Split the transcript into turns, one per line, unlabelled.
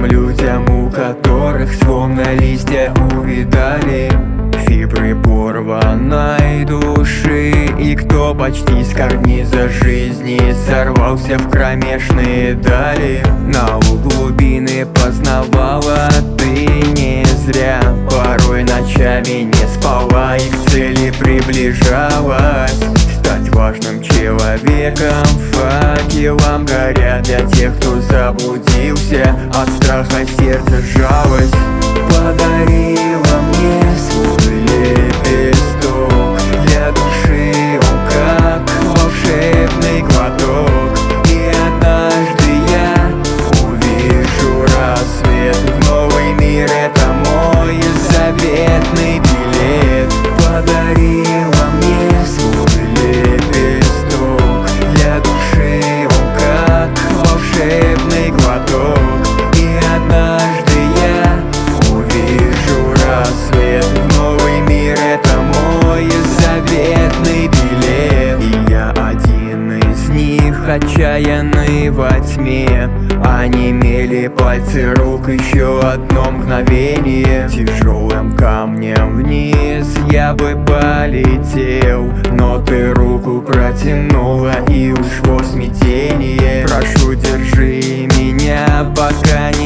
людям, у которых словно листья увидали фибры порванной души, и кто почти с карниза жизни сорвался в кромешные дали. На глубины познавала ты не зря, порой ночами не спала и к цели приближалась. Стать важным человеком, факелом горя для тех, кто заблудился, от страха сердце сжалось. Подарила мне свой лепесток, для души он как волшебный глоток. И однажды я увижу рассвет, в новый мир, это мой заветный билет. Подарила мне свой лепесток, для души он как волшебный глоток. И однажды я увижу рассвет, в новый мир, это мой заветный билет. И я один из них, отчаянный во тьме. Онемели пальцы рук, еще одно мгновение. Тяжелым камнем вниз я бы полетел, но ты руку протянула, и ушло смятение. Прошу, держи меня, пока не